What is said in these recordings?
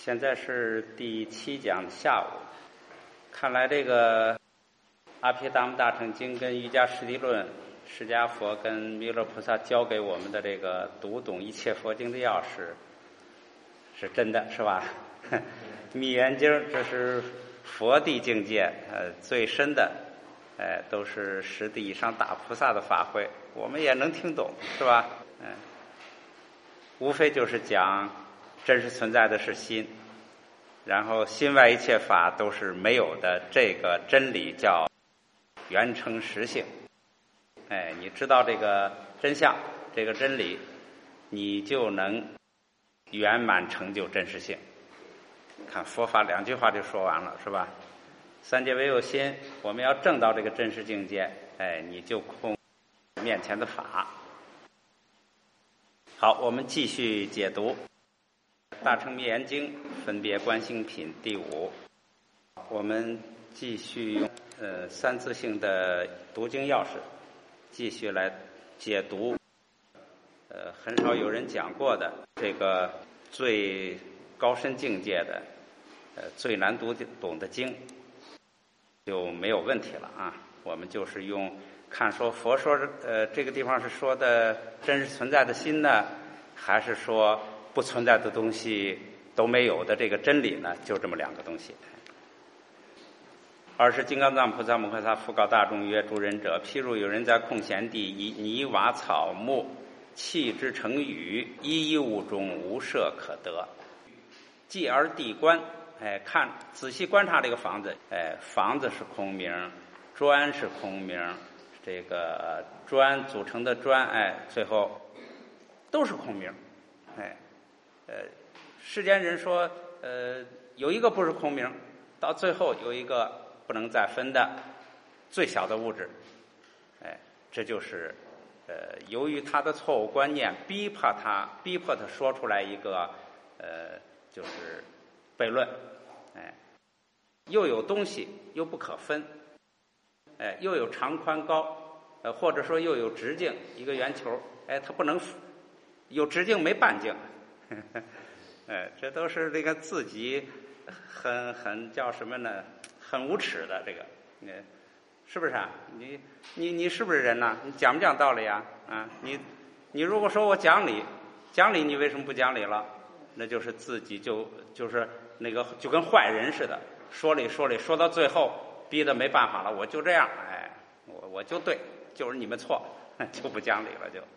现在是第7讲下午。看来这个阿毗达摩大乘经跟瑜伽师地论，释迦佛跟弥勒菩萨教给我们的这个读懂一切佛经的钥匙是真的，是吧？密严经这是佛地境界最深的，都是10地以上大菩萨的法会，我们也能听懂，是吧？无非就是讲真实存在的是心，然后心外一切法都是没有的，这个真理叫圆成实性。你知道这个真相，这个真理，你就能圆满成就真实性。看佛法2句话就说完了，是吧？三界唯有心，我们要证到这个真实境界，你就空面前的法。好，我们继续解读大乘密严经分别观行品第5。我们继续用三字性的读经钥匙继续来解读很少有人讲过的这个最高深境界的最难读懂的经，就没有问题了啊。我们就是用看说佛说这个地方是说的真实存在的心呢，还是说不存在的东西都没有的这个真理呢？就这么2个东西。尔时金刚藏菩萨摩诃萨复告大众曰：诸仁者，譬如有人在空闲地，以泥瓦草木砌之成宇，一物中无舍可得。继而地观，看仔细观察这个房子，房子是空名，砖是空名，这个砖组成的砖，最后都是空名。世间人说有一个不是空名，到最后有一个不能再分的最小的物质，这就是由于他的错误观念逼迫他说出来一个就是悖论，又有东西又不可分，又有长宽高，或者说又有直径，一个圆球，它不能有直径没半径，这都是这个自己很叫什么呢？很无耻的这个，是不是啊？你是不是人呐？你讲不讲道理啊？啊，你如果说我讲理，你为什么不讲理了？那就是自己就是那个就跟坏人似的，说理说到最后逼得没办法了，我就这样，我就对，就是你们错，就不讲理了就。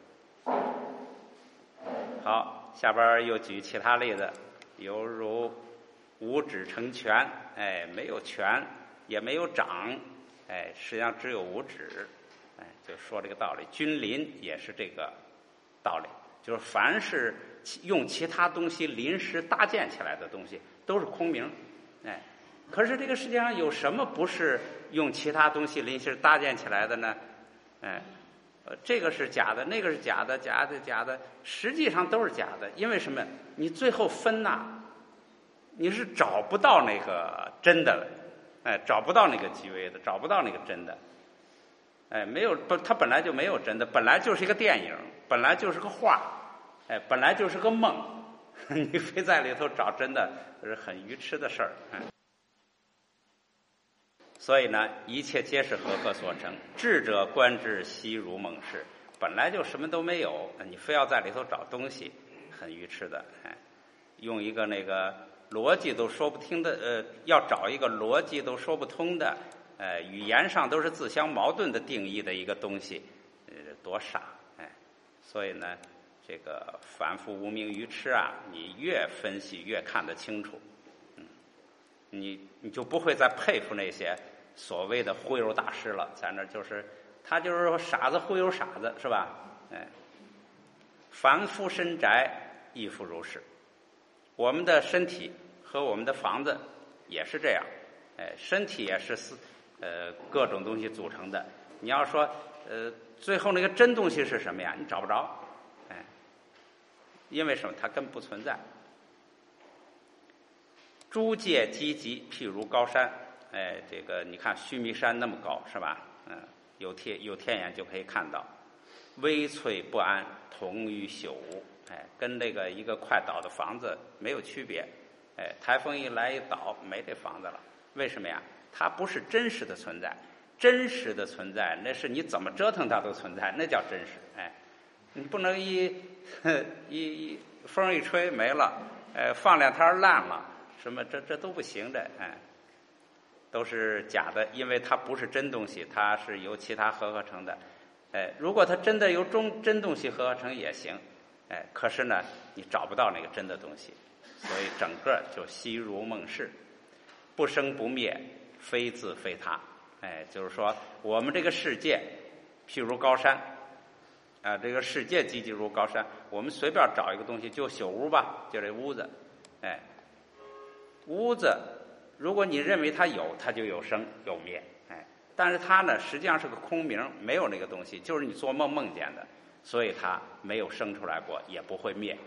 好，下边又举其他例子，犹如无指成拳，没有拳也没有掌，实际上只有无指，就说这个道理。君临也是这个道理，就是凡是用其他东西临时搭建起来的东西都是空名，可是这个世界上有什么不是用其他东西临时搭建起来的呢？这个是假的，那个是假的，假的，实际上都是假的。因为什么？你最后分呐，你是找不到那个真的，找不到那个极微的，找不到那个真的，没有，它本来就没有真的，本来就是一个电影，本来就是个画，本来就是个梦，你非在里头找真的，是很愚痴的事儿。所以呢，一切皆是和所成，智者观之，悉如梦是。本来就什么都没有，你非要在里头找东西，很愚痴的。用一个那个逻辑都说不听的，要找一个逻辑都说不通的，语言上都是自相矛盾的定义的一个东西，多傻！所以呢，这个反复无明愚痴啊，你越分析越看得清楚，你就不会再佩服那些所谓的忽悠大师了，在那就是他就是说傻子忽悠傻子，是吧？凡夫身宅亦复如是。我们的身体和我们的房子也是这样，身体也是各种东西组成的。你要说最后那个真东西是什么呀？你找不着，因为什么？它根本不存在。诸界积集，譬如高山，这个你看须弥山那么高，是吧？有天眼就可以看到，微翠不安，同于朽屋，跟这个一个快倒的房子没有区别， 台风一来一倒，没这房子了。为什么呀？它不是真实的存在，真实的存在那是你怎么折腾它都存在，那叫真实。你不能一风一吹没了，放两天烂了，什么这都不行的，都是假的，因为它不是真东西，它是由其他合成的。如果它真的由真东西合成也行，可是呢，你找不到那个真的东西，所以整个就悉如梦世，不生不灭，非自非他。就是说我们这个世界，譬如高山，这个世界积如高山，我们随便找一个东西，就小屋吧，就这屋子，屋子，如果你认为它有，它就有生有灭，但是它呢，实际上是个空名，没有那个东西，就是你做梦梦见的，所以它没有生出来过，也不会灭，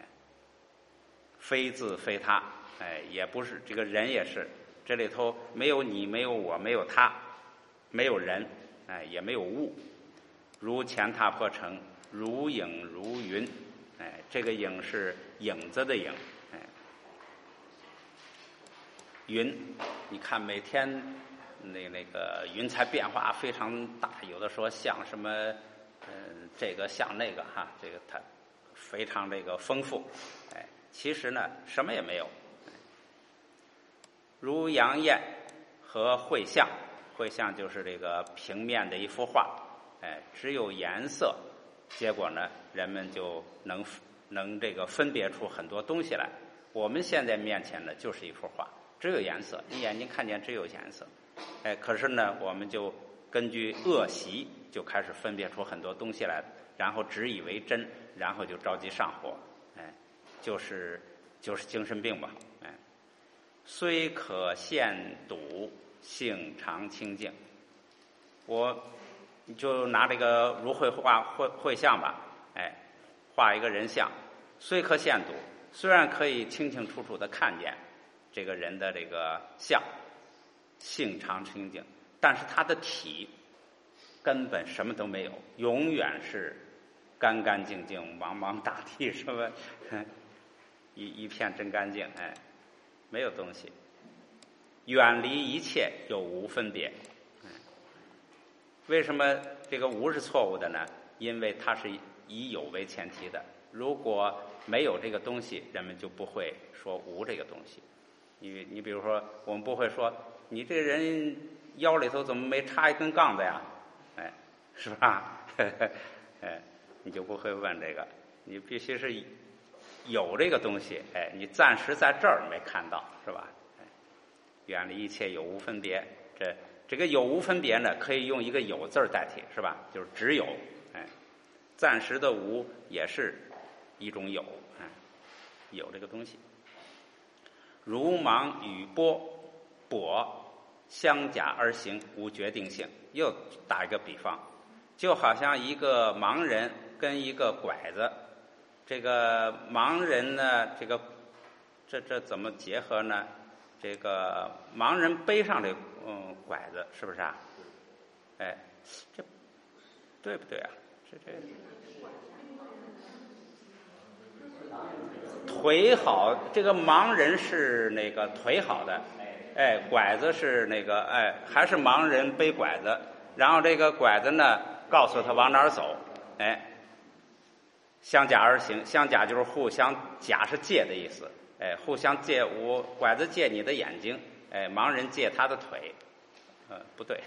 非自非他，也不是这个人也是，这里头没有你，没有我，没有他，没有人，也没有物，如前踏破城，如影如云，这个影是影子的影，云，你看每天那个云彩变化非常大，有的说像什么，这个像那个哈，这个它非常这个丰富，其实呢什么也没有，如阳焰和绘像，绘像就是这个平面的一幅画，只有颜色，结果呢人们就能这个分别出很多东西来。我们现在面前呢就是一幅画，只有颜色，你眼睛看见只有颜色，可是呢我们就根据恶习就开始分别出很多东西来，然后执以为真，然后就着急上火，就是精神病吧，虽可现睹，性常清净。我就拿这个如绘像吧，画一个人像，虽可现睹，虽然可以清清楚楚的看见这个人的这个像，性常清净，但是他的体根本什么都没有，永远是干干净净，茫茫大地，什么一片真干净，没有东西，远离一切有无分别。为什么这个无是错误的呢？因为它是以有为前提的，如果没有这个东西，人们就不会说无这个东西。你比如说，我们不会说你这人腰里头怎么没插一根杠子呀？是吧？你就不会问这个，你必须是有这个东西，你暂时在这儿没看到，是吧？远离一切有无分别，这个有无分别呢，可以用一个有字代替，是吧？就是只有，暂时的无也是一种有，有这个东西。如芒与簸相甲而行，无决定性。又打一个比方，就好像一个盲人跟一个拐子，这个盲人呢，这怎么结合呢？这个盲人背上这拐子，是不是啊？这对不对啊？这腿好，这个盲人是那个腿好的，拐子是那个还是盲人背拐子，然后这个拐子呢告诉他往哪儿走，相甲而行，相甲就是互相，甲是借的意思，互相借，我拐子借你的眼睛，盲人借他的腿，不对，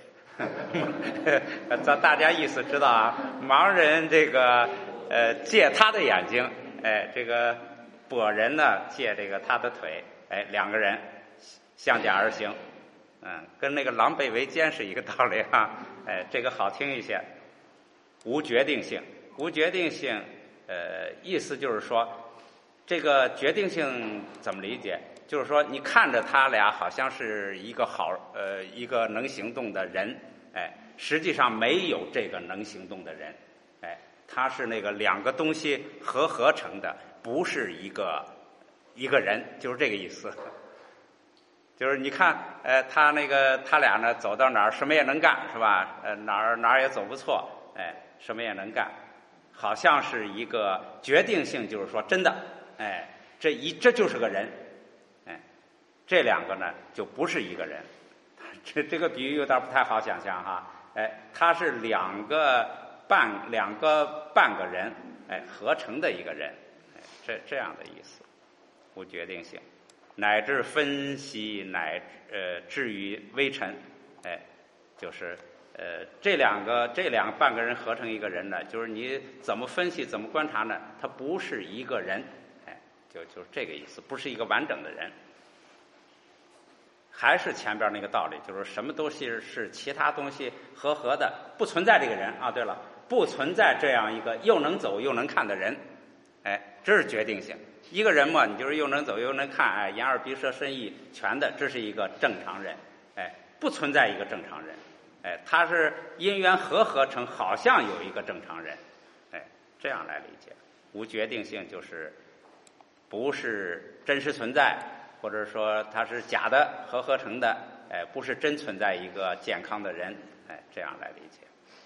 大家意思知道啊？盲人这个借他的眼睛，这个跛人呢借这个他的腿，两个人相甲而行，跟那个狼狈为奸是一个道理哈，这个好听一些。无决定性，无决定性，意思就是说，这个决定性怎么理解？就是说，你看着他俩好像是一个一个能行动的人，实际上没有这个能行动的人，他是那个两个东西合成的，不是一个人，就是这个意思。就是你看，他俩呢走到哪儿什么也能干，是吧？哪儿也走不错，什么也能干，好像是一个决定性，就是说真的，这就是个人， 这两个呢就不是一个人。这个比喻有点不太好想象哈，他是两个半个人，合成的一个人，这样的意思，无决定性，乃至分析，至于微尘，就是这两个半个人合成一个人呢，就是你怎么分析怎么观察呢？他不是一个人，就是这个意思，不是一个完整的人。还是前边那个道理，就是什么东西是其他东西合的，不存在这个人啊。对了，不存在这样一个又能走又能看的人，这是决定性。一个人嘛，你就是又能走又能看，眼耳鼻舌身意全的，这是一个正常人，不存在一个正常人，他是因缘合成，好像有一个正常人，这样来理解。无决定性就是不是真实存在。或者说它是假的合成的，不是真存在一个健康的人，这样来理解。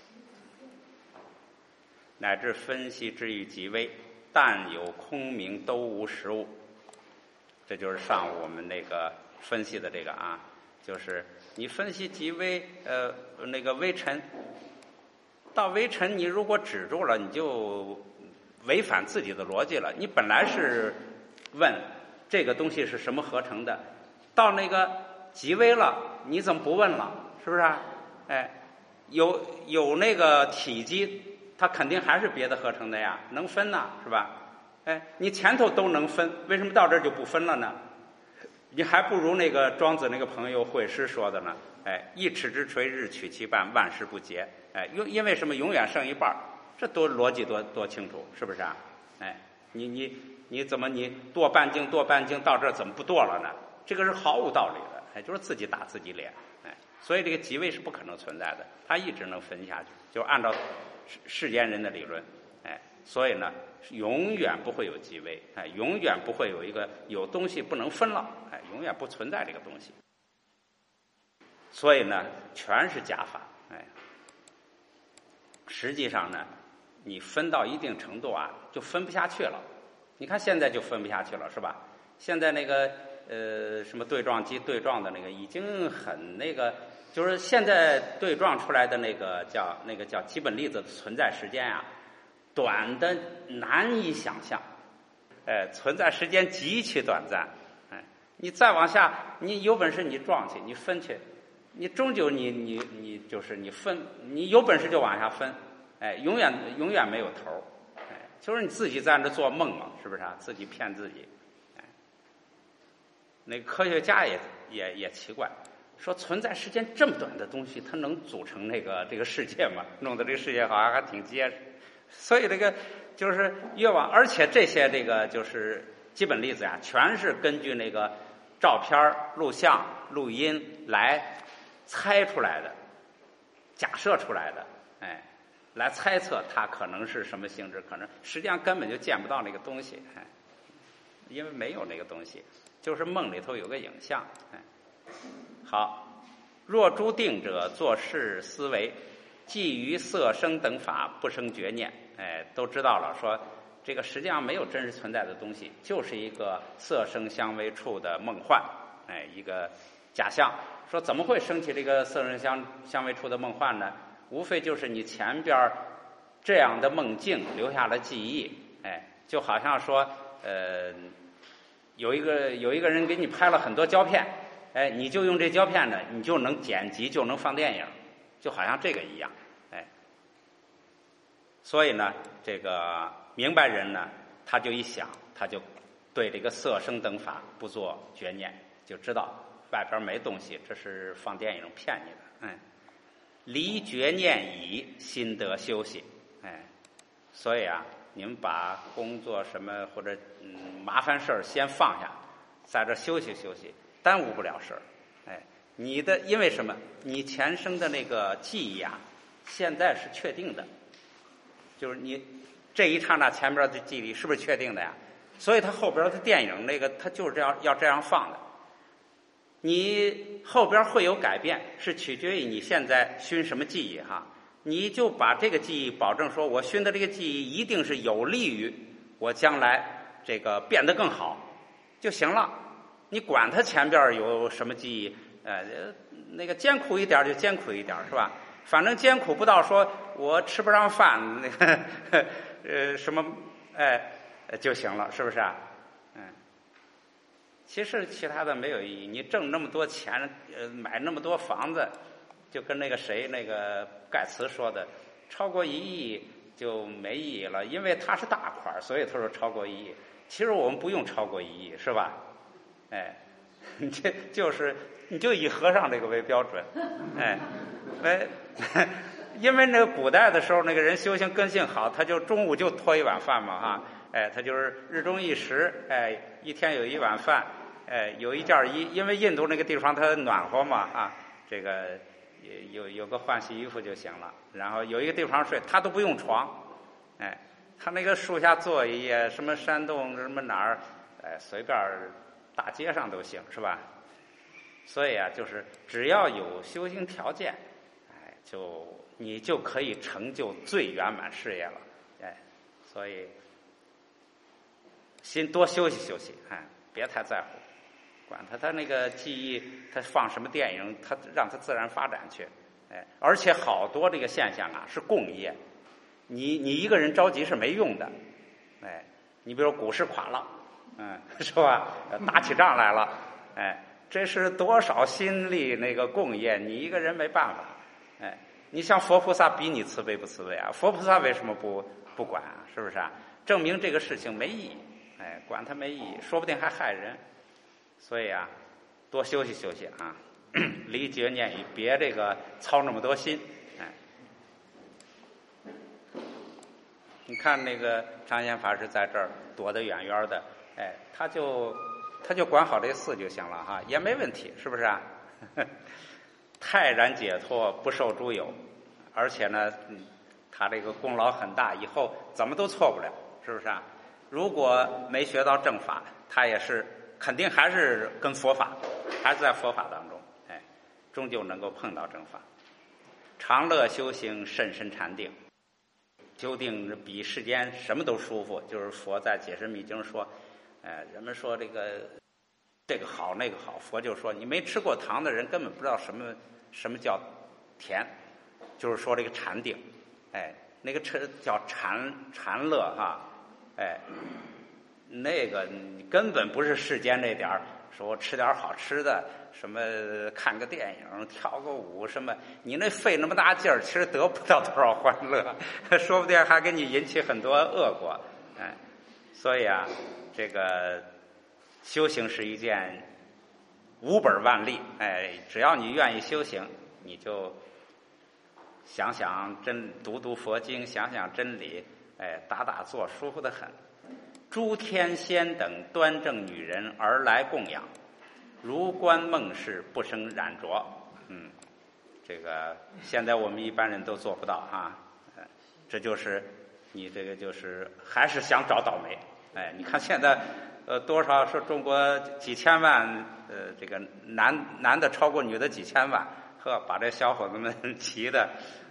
乃至分析之于极微，但有空明，都无实物。这就是上午我们那个分析的这个啊，就是你分析极微，那个微尘，到微尘你如果止住了，你就违反自己的逻辑了。你本来是问这个东西是什么合成的，到那个极微了，你怎么不问了？是不是啊？有那个体积，它肯定还是别的合成的呀，能分呐，是吧？你前头都能分，为什么到这儿就不分了呢？你还不如那个庄子那个朋友惠施说的呢，一尺之垂，日取其半，万事不竭。因为什么？永远剩一半，这多逻辑多清楚，是不是啊？你怎么你剁半径到这儿怎么不剁了呢？这个是毫无道理的，就是自己打自己脸，所以这个极微是不可能存在的，它一直能分下去，就按照世间人的理论，所以呢永远不会有极微，永远不会有一个有东西不能分了，永远不存在这个东西，所以呢全是假法，实际上呢你分到一定程度啊就分不下去了。你看现在就分不下去了，是吧？现在那个什么对撞机对撞的那个已经很那个，就是现在对撞出来的那个叫基本粒子的存在时间啊，短的难以想象，存在时间极其短暂，你再往下，你有本事你撞去，你分去，你终究你就是你分，你有本事就往下分，永远没有头。就是你自己在那做梦嘛，是不是啊？自己骗自己。那个科学家也奇怪，说存在时间这么短的东西，它能组成这个世界吗？弄得这个世界好像还挺结实。所以这个就是越往，而且这些这个就是基本粒子呀，全是根据那个照片、录像、录音来猜出来的，假设出来的，来猜测它可能是什么性质，可能实际上根本就见不到那个东西，因为没有那个东西，就是梦里头有个影像，好，若诸定者作事思维，既于色声等法不生觉念，都知道了，说这个实际上没有真实存在的东西，就是一个色声香味触的梦幻，一个假象。说怎么会升起这个色声香味触的梦幻呢？无非就是你前边这样的梦境留下了记忆，就好像说，有一个人给你拍了很多胶片，你就用这胶片呢，你就能剪辑，就能放电影，就好像这个一样，所以呢，这个明白人呢，他就一想，他就对这个色声等法不做觉念，就知道外边没东西，这是放电影骗你的，离觉念已，心得休息，所以啊，你们把工作什么或者麻烦事儿先放下，在这休息休息，耽误不了事儿，你的因为什么？你前生的那个记忆啊，现在是确定的，就是你这一刹那前边的记忆是不是确定的呀？所以他后边的电影那个他就是这样要这样放的。你后边会有改变，是取决于你现在熏什么记忆哈。你就把这个记忆保证说，我熏的这个记忆一定是有利于我将来这个变得更好就行了。 你管他前边有什么记忆，那个艰苦一点就艰苦一点，是吧？反正艰苦不到说我吃不上饭，那个什么就行了，是不是啊？其实其他的没有意义。你挣那么多钱，买那么多房子，就跟那个谁那个盖茨说的，超过1亿就没意义了，因为它是大款，所以他说超过1亿。其实我们不用超过1亿，是吧？这就是你就以和尚这个为标准，因为那个古代的时候，那个人修行根性好，他就中午就拖一碗饭嘛，哈。他就是日中一食，一天有1碗饭，有一件衣，因为印度那个地方它暖和嘛，啊，这个有个换洗衣服就行了，然后有一个地方睡，他都不用床，他那个树下坐一夜，什么山洞什么哪儿，随便大街上都行，是吧？所以啊，就是只要有修行条件，你就可以成就最圆满事业了，所以。心多休息休息，别太在乎，管他那个记忆，他放什么电影，他让他自然发展去，而且好多这个现象啊是共业，你一个人着急是没用的，你比如股市垮了，是吧？打起仗来了，这是多少心力那个共业，你一个人没办法，你像佛菩萨比你慈悲不慈悲啊？佛菩萨为什么不管啊？是不是啊？证明这个事情没意义。管它没意义，说不定还害人，所以啊，多休息休息啊，离觉念语，别这个操那么多心。你看那个常贤法师在这儿躲得远远的，他就管好这4就行了哈，也没问题，是不是啊？泰然解脱，不受诸有，而且呢，他这个功劳很大，以后怎么都错不了，是不是啊？如果没学到正法，他也是肯定还是跟佛法，还是在佛法当中，终究能够碰到正法。常乐修行，甚深禅定，修定比世间什么都舒服。就是佛在解释密经说，人们说这个好那个好，佛就说你没吃过糖的人根本不知道什么叫甜，就是说这个禅定，那个叫禅乐哈。那个你根本不是世间这点儿，说我吃点好吃的，什么看个电影、跳个舞什么，你那费那么大劲儿，其实得不到多少欢乐，说不定还给你引起很多恶果。所以啊，这个修行是一件无本万利，只要你愿意修行，你就想想读佛经，想想真理。打坐舒服得很，诸天仙等端正女人而来供养，如观梦视，不生染着。这个现在我们一般人都做不到啊。这就是你这个就是还是想找倒霉。你看现在多少说中国几千万这个男的超过女的几千万，把这小伙子们急的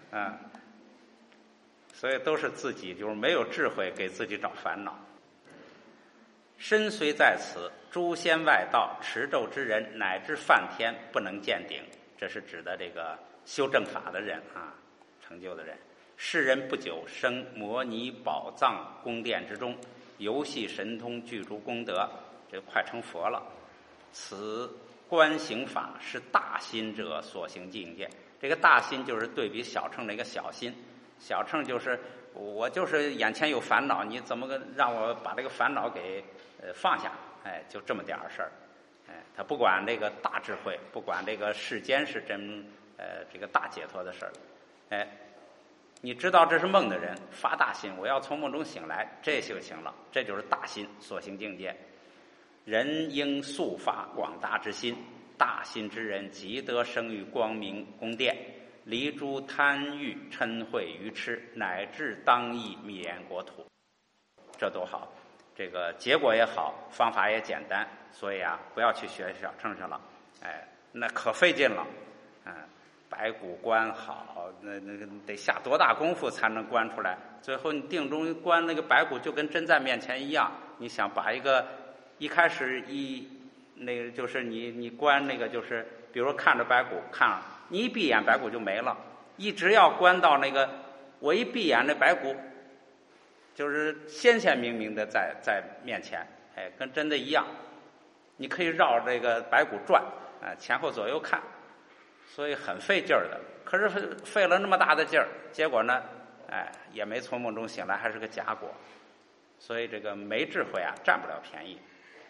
所以都是自己就是没有智慧，给自己找烦恼。身虽在此，诸仙外道持咒之人，乃至梵天不能见顶。这是指的这个修正法的人啊，成就的人。世人不久生摩尼宝藏宫殿之中，游戏神通，具足功德，这快成佛了。此观行法是大心者所行境界。这个大心就是对比小乘那个小心。小乘就是我就是眼前有烦恼，你怎么让我把这个烦恼给放下？就这么点事儿。他不管这个大智慧，不管这个世间是真这个大解脱的事儿。你知道这是梦的人发大心，我要从梦中醒来，这就行了。这就是大心所行境界。人应速发广大之心，大心之人即得生于光明宫殿。离诸贪欲嗔恚愚痴，乃至当诣密严国土。这多好，这个结果也好，方法也简单，所以啊，不要去学小乘去了，那可费劲了，白骨观好，那个得下多大功夫才能观出来？最后你定中观那个白骨就跟真在面前一样，你想把一开始那个就是你观那个就是比如看着白骨看了，你一闭眼白骨就没了，一直要观到那个我一闭眼那白骨就是鲜鲜明明的在面前，哎，跟真的一样。你可以绕这个白骨转，前后左右看，所以很费劲儿的。可是费了那么大的劲儿，结果呢，哎，也没从梦中醒来，还是个假果。所以这个没智慧啊，占不了便宜。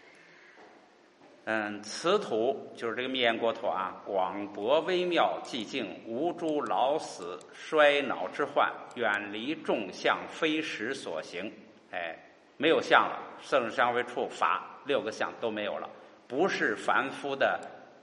此土就是这个密烟国土啊，广博微妙，寂静，无诸老死衰老之患，远离众相，非识所行。哎，没有相了，色声香味触法6个相都没有了，不是凡夫的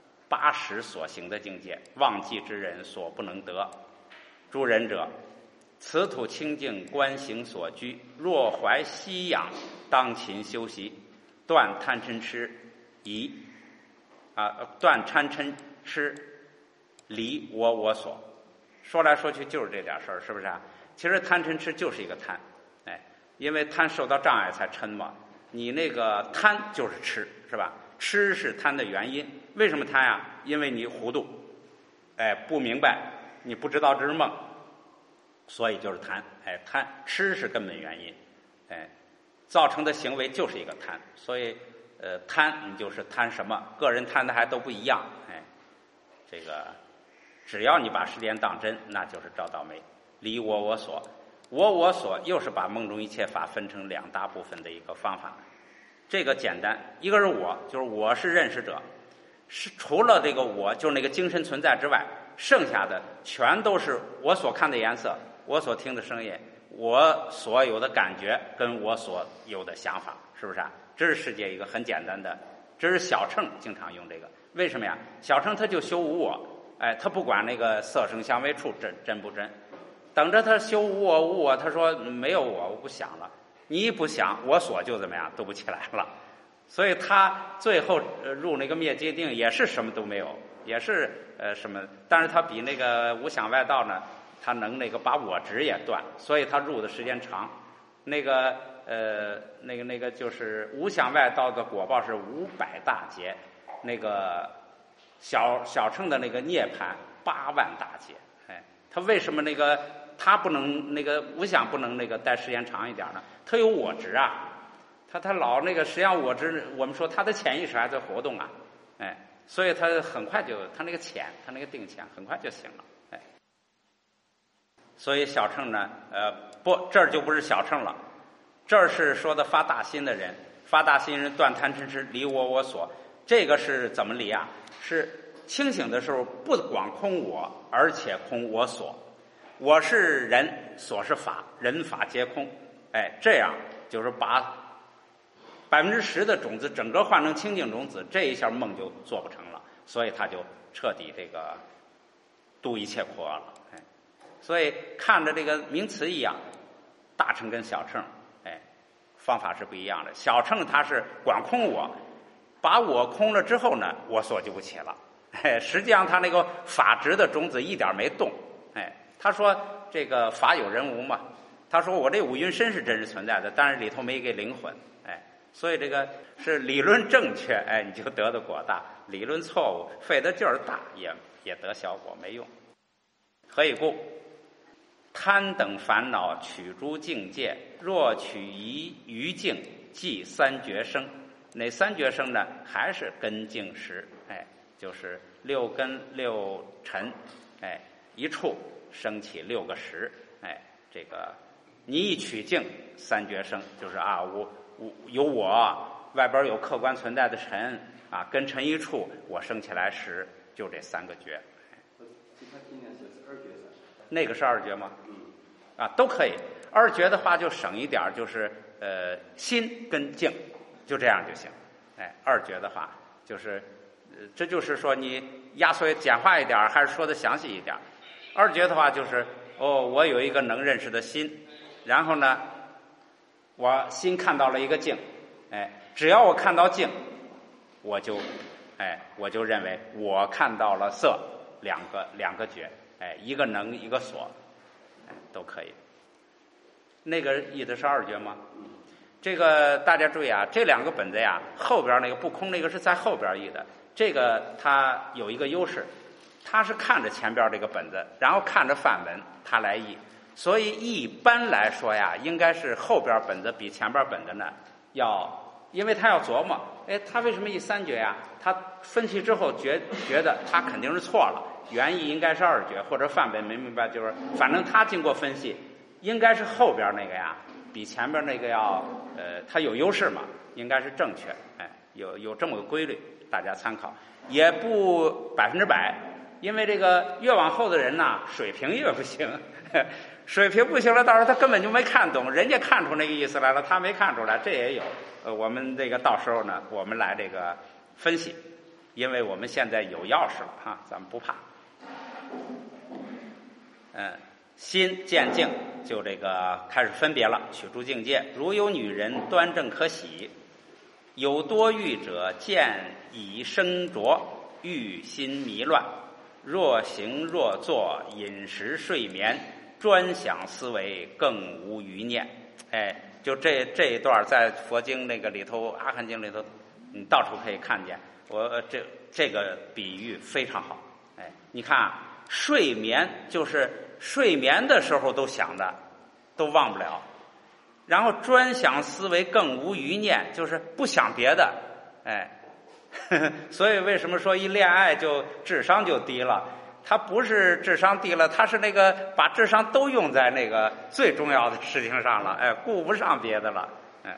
8识所行的境界，忘记之人所不能得。诸仁者，此土清净，观行所居，若怀息养，当勤修习，断贪嗔痴疑断贪嗔痴，离我所。说来说去就是这点事儿，是不是啊？其实贪嗔痴就是一个贪，哎，因为贪受到障碍才嗔嘛。你那个贪就是痴，是吧？痴是贪的原因。为什么贪啊？因为你糊涂，哎，不明白，你不知道这是梦，所以就是贪。哎，贪痴是根本原因，哎，造成的行为就是一个贪。所以贪你就是贪什么？个人贪的还都不一样，哎，这个只要你把时间当真，那就是照倒霉。离我所，我所又是把梦中一切法分成2大部分的一个方法。这个简单，一个是我，就是我是认识者，是除了这个我就是那个精神存在之外，剩下的全都是我所看的颜色，我所听的声音，我所有的感觉跟我所有的想法，是不是啊？这是世界一个很简单的，这是小乘经常用这个。为什么呀？小乘他就修无我，哎，他不管那个色声香味触真不真，等着他修无我，他说没有我不想了，你一不想，我所就怎么样都不起来了。所以他最后入那个灭界定也是什么都没有，也是什么，但是他比那个无想外道呢，他能那个把我执也断，所以他入的时间长。那个就是无想外道的果报是500大劫，那个小乘的那个涅槃8万大劫。哎，他为什么那个他不能那个无想不能那个待时间长一点呢？他有我执啊，他老那个实际上我执，我们说他的潜意识还在活动啊，哎，所以他很快就他那个潜，他那个定潜很快就醒了，哎。所以小乘呢，不，这儿就不是小乘了，这儿是说的发大心的人，发大心人断贪嗔痴，离我所。这个是怎么离啊？是清醒的时候不光空我，而且空我所。我是人，所是法，人法皆空。哎，这样就是把10%的种子整个换成清净种子，这一下梦就做不成了，所以他就彻底这个度一切苦厄了。哎，所以看着这个名词一样，大乘跟小乘，哎，方法是不一样的。小乘它是管空我，把我空了之后呢，我所就不起了。哎，实际上他那个法执的种子一点没动。哎，他说这个法有人无嘛，他说我这五蕴身是真实存在的，但是里头没一个灵魂。哎，所以这个是理论正确，哎，你就得的果大；理论错误，费的劲儿大，也得小果，没用。何以故？贪等烦恼取诸境界，若取于境，即3觉生。哪3觉生呢？还是根境识，哎，就是6根6尘，哎，一处升起6个识，哎，这个你一取境3觉生，就是啊，我有我，外边有客观存在的尘啊，跟尘一处，我升起来识，就这3个觉。那个是2觉吗？啊，都可以。2觉的话就省一点，就是心跟境，就这样就行。哎，2觉的话就是这就是说你压缩简化一点，还是说的详细一点。2觉的话就是我有一个能认识的心，然后呢，我心看到了一个境，哎，只要我看到境，我就认为我看到了色，两个觉，哎，一个能一个所，哎，都可以。那个译的是2觉吗？ 这个大家注意啊，这两个本子呀，后边那个不空那个是在后边译的，这个它有一个优势，它是看着前边这个本子，然后看着范文，它来译。所以一般来说呀，应该是后边本子比前边本子呢要，因为他要琢磨，哎，他为什么译3绝呀？他分析之后觉得他肯定是错了，原意应该是2绝，或者范本没明白，就是反正他经过分析，应该是后边那个呀比前边那个要它有优势嘛，应该是正确，哎，有这么个规律，大家参考，也不100%，因为这个越往后的人呐，水平越不行。水平不行了，到时候他根本就没看懂，人家看出那个意思来了，他没看出来，这也有。我们这个到时候呢，我们来这个分析，因为我们现在有钥匙了哈，咱们不怕。心见境就这个开始分别了，取诸境界。如有女人端正可喜，有多欲者见已生浊，欲心迷乱，若行若坐，饮食睡眠，专想思维，更无余念。哎，就这一段在佛经那个里头，阿含经里头，你到处可以看见。我这个比喻非常好。哎，你看啊，睡眠就是睡眠的时候都想的，都忘不了。然后专想思维，更无余念，就是不想别的。哎，所以为什么说一恋爱就智商就低了？他不是智商低了，他是那个把智商都用在那个最重要的事情上了，哎，顾不上别的了，哎。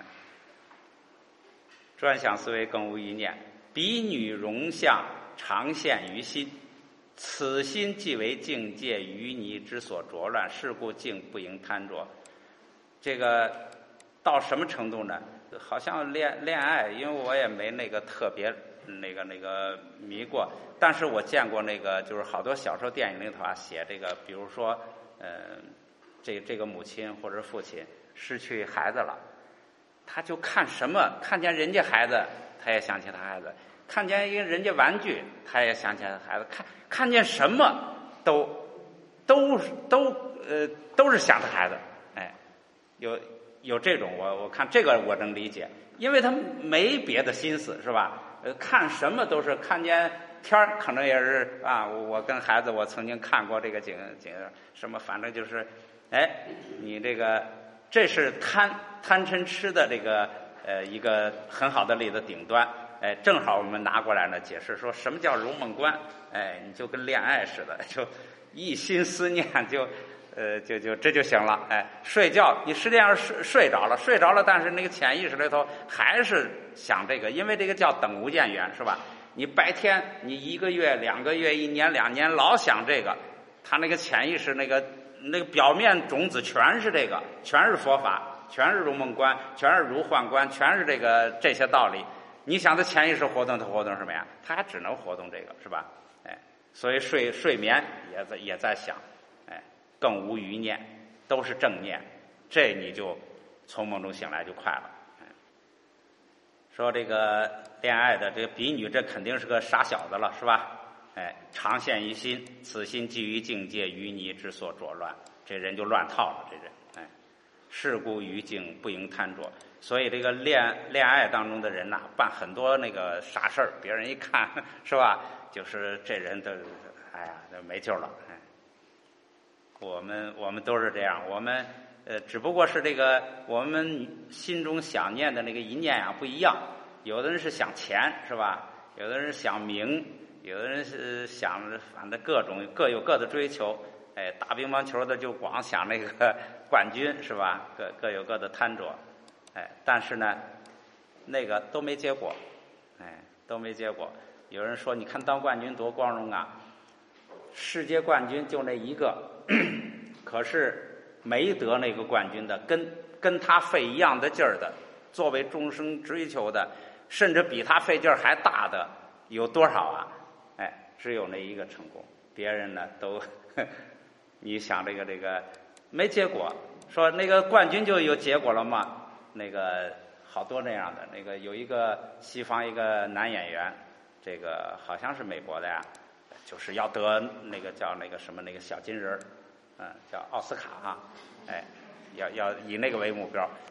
专想思维，更无余念，彼女容相常现于心，此心即为境界淤泥之所浊乱，是故境不应贪着。这个到什么程度呢？好像恋爱，因为我也没那个特别那个迷过，但是我见过那个，就是好多小时候电影里头啊写这个，比如说，这个母亲或者父亲失去孩子了，他就看什么，看见人家孩子，他也想起他孩子；看见一个人家玩具，他也想起他孩子；看见什么都是想他孩子。哎，有这种，我看这个我能理解，因为他没别的心思，是吧？看什么都是看见天儿，可能也是啊。我跟孩子，我曾经看过这个景什么，反正就是，哎，你这是贪嗔痴的这个一个很好的例子顶端。哎，正好我们拿过来呢解释说什么叫如梦观。哎，你就跟恋爱似的，就一心思念就这就行了。哎，睡觉你实际上睡着了，但是那个潜意识里头还是想这个，因为这个叫等无间缘，是吧？你白天你1个月、2个月、1年、2年老想这个，他那个潜意识那个表面种子全是这个，全是佛法，全是如梦观，全是如幻观，全是这些道理。你想他潜意识活动，他活动什么呀？他还只能活动这个，是吧？哎，所以睡眠也在想。更无余念，都是正念，这你就从梦中醒来就快了。说这个恋爱的这个比女，这肯定是个傻小子了，是吧？哎，常现于心，此心即于境界淤泥之所浊乱，这人就乱套了。这人，哎，是故于境不应贪着。所以这个恋爱当中的人呐，办很多那个傻事儿，别人一看，是吧？就是这人都，哎呀，没救了。哎。我们都是这样，我们只不过是这个我们心中想念的那个一念啊不一样。有的人是想钱，是吧？有的人想名，有的人是想反正各有各的追求。哎，打乒乓球的就光想那个冠军，是吧？各有各的贪着。哎，但是呢，那个都没结果，哎，都没结果。有人说，你看当冠军多光荣啊！世界冠军就那一个。可是没得那个冠军的，跟他费一样的劲儿的，作为终生追求的，甚至比他费劲儿还大的有多少啊？哎，只有那一个成功，别人呢都，你想这个没结果，说那个冠军就有结果了吗？那个好多那样的，那个有一个西方一个男演员，这个好像是美国的呀。就是要得那个叫那个什么那个小金人叫奥斯卡哈，哎，要以那个为目标，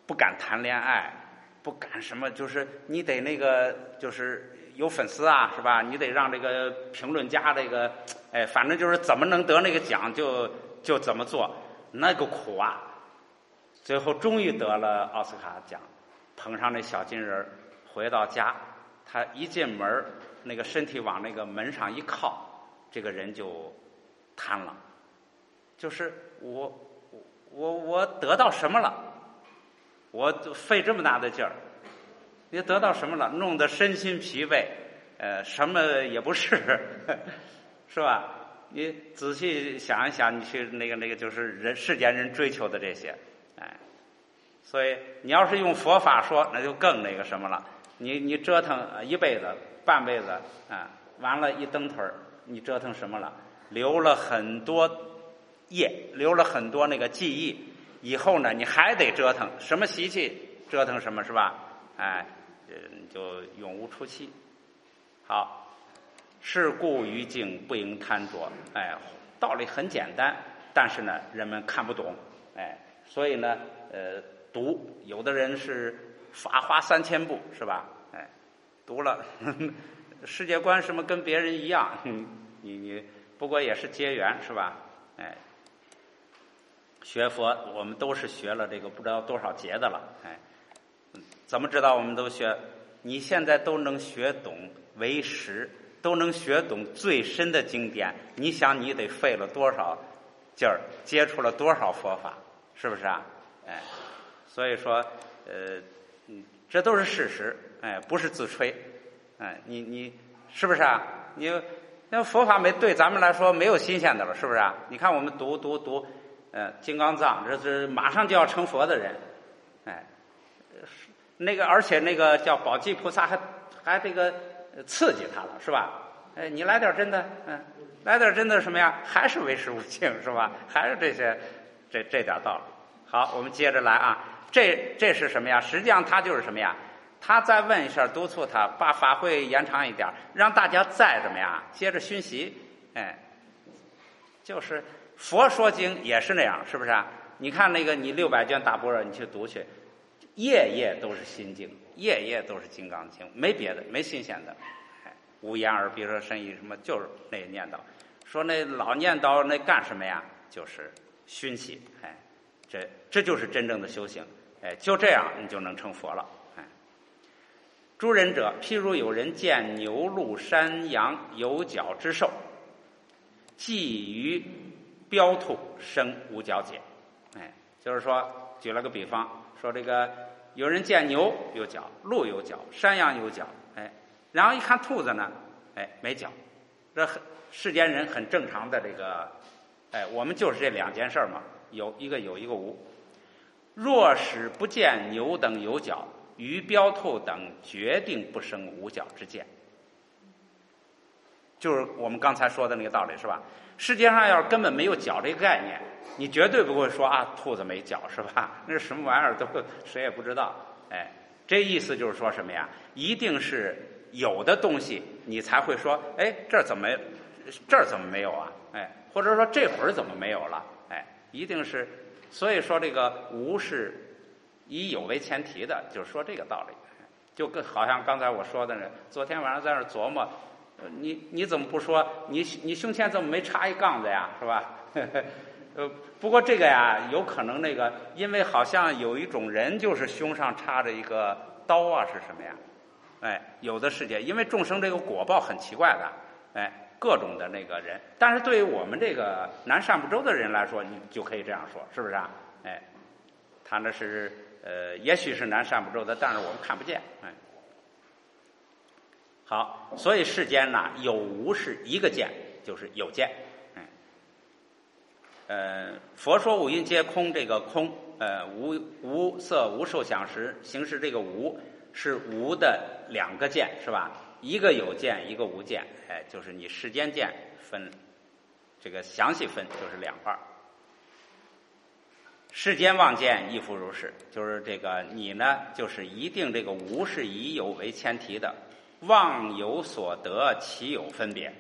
不敢谈恋爱，不敢什么，就是你得那个就是有粉丝啊，是吧？你得让这个评论家这个，反正就是怎么能得那个奖就怎么做，那个苦啊！最后终于得了奥斯卡奖，捧上那小金人，回到家，他一进门，那个身体往那个门上一靠，这个人就瘫了。就是我得到什么了？我费这么大的劲儿，你得到什么了？弄得身心疲惫，什么也不是，是吧？你仔细想一想，你去那个就是世间人追求的这些，所以你要是用佛法说，那就更那个什么了。你折腾一辈子、半辈子完了，一蹬腿儿，你折腾什么了？留了很多业，留了很多那个记忆。以后呢，你还得折腾什么习气，折腾什么是吧？就永无出期。好，是故于境不应贪着。道理很简单，但是呢，人们看不懂。所以呢，读有的人是法华3000部是吧？读了世界观什么跟别人一样，你不过也是结缘是吧？学佛我们都是学了这个不知道多少节的了，怎么知道我们都学？你现在都能学懂为实，都能学懂最深的经典，你想你得费了多少劲儿，接触了多少佛法，是不是啊？所以说这都是事实，不是自吹，你是不是啊？那佛法对咱们来说没有新鲜的了，是不是啊？你看我们读金刚藏，这是马上就要成佛的人，那个而且那个叫宝济菩萨还这个刺激他了，是吧？你来点真的，来点真的什么呀？还是唯识无境，是吧？还是这些这点道理。好，我们接着来啊，这是什么呀？实际上他就是什么呀？他再问一下，督促他把法会延长一点，让大家再怎么样接着熏习，就是佛说经也是那样，是不是啊？你看那个你600卷大般若，你去读去，页页都是心经，页页都是金刚经，没别的，没新鲜的。无言而鼻舌身意什么，就是那念叨。说那老念叨那干什么呀？就是熏习，这就是真正的修行。就这样你就能成佛了。诸人者，譬如有人见牛鹿山羊有角之兽，寄于标兔生无角解。就是说举了个比方，说这个有人见牛有角，鹿有角，山羊有角，然后一看兔子呢，没角。这世间人很正常的这个，我们就是这2件事嘛，有一个无。若使不见牛等有角，于标兔等决定不生无角之见。就是我们刚才说的那个道理，是吧？世界上要是根本没有角这个概念，你绝对不会说啊，兔子没角，是吧？那是什么玩意儿，都谁也不知道。这意思就是说什么呀？一定是有的东西，你才会说，这儿怎么没有啊？或者说这会儿怎么没有了？一定是。所以说这个无是以有为前提的，就是说这个道理。就跟好像刚才我说的呢，昨天晚上在那琢磨，你怎么不说你胸前怎么没插一杠子呀，是吧？不过这个呀，有可能那个，因为好像有一种人就是胸上插着一个刀啊，是什么呀？有的世界，因为众生这个果报很奇怪的，各种的那个人。但是对于我们这个南赡部洲的人来说，你就可以这样说，是不是啊？他那是也许是南赡部洲的，但是我们看不见。好，所以世间呢，有无是一个见，就是有见。佛说五蕴皆空，这个空，无色无受想行识，这个无是无的2个见，是吧？一个有见，一个无见，就是你世间见分，这个详细分就是2半。世间妄见亦复如是，就是这个你呢，就是一定这个无是以有为前提的，妄有所得，其有分别？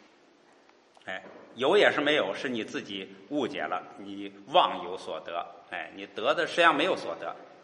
有也是没有，是你自己误解了，你妄有所得，你得的实际上没有所得。